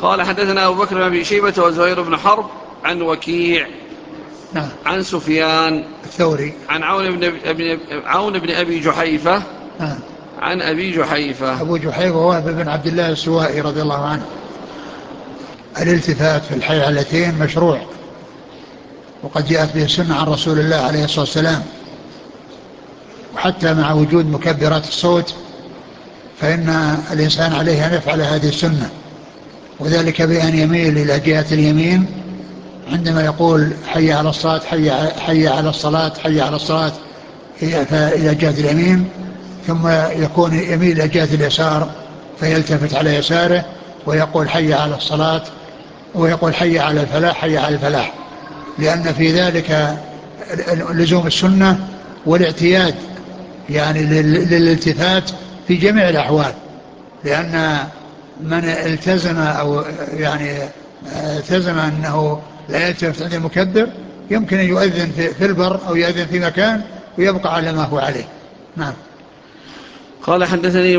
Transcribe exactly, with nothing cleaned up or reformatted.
قال حدثنا أبو بكر بن أبي شيبة وزهير بن حرب عن وكيع نعم. عن سفيان الثوري عن عون بن, أبي عون بن أبي جحيفة نعم. عن أبي جحيفة. أبو جحيفة وهب بن عبد الله السوائي رضي الله عنه. الالتفات في الحيعلتين مشروع، وقد جاءت به السنة عن رسول الله عليه الصلاة والسلام، وحتى مع وجود مكبرات الصوت فإن الإنسان عليه أن يفعل هذه السنة، وذلك بأن يميل إلى جهة اليمين عندما يقول حي على الصلاة حي, حي على الصلاة حي على الصلاة إلى جهة اليمين، ثم يكون يميل إلى جهة اليسار فيلتفت على يساره ويقول حي على الصلاة، ويقول حي على الفلاح حي على الفلاح، لأن في ذلك لزوم السنة والاعتياد يعني للالتفات في جميع الأحوال، لأن من التزم أو يعني التزم أنه لا يلتفت عند المكبر يمكن أن يؤذن في البر أو يؤذن في مكان ويبقى على ما هو عليه. نعم. قال حدثني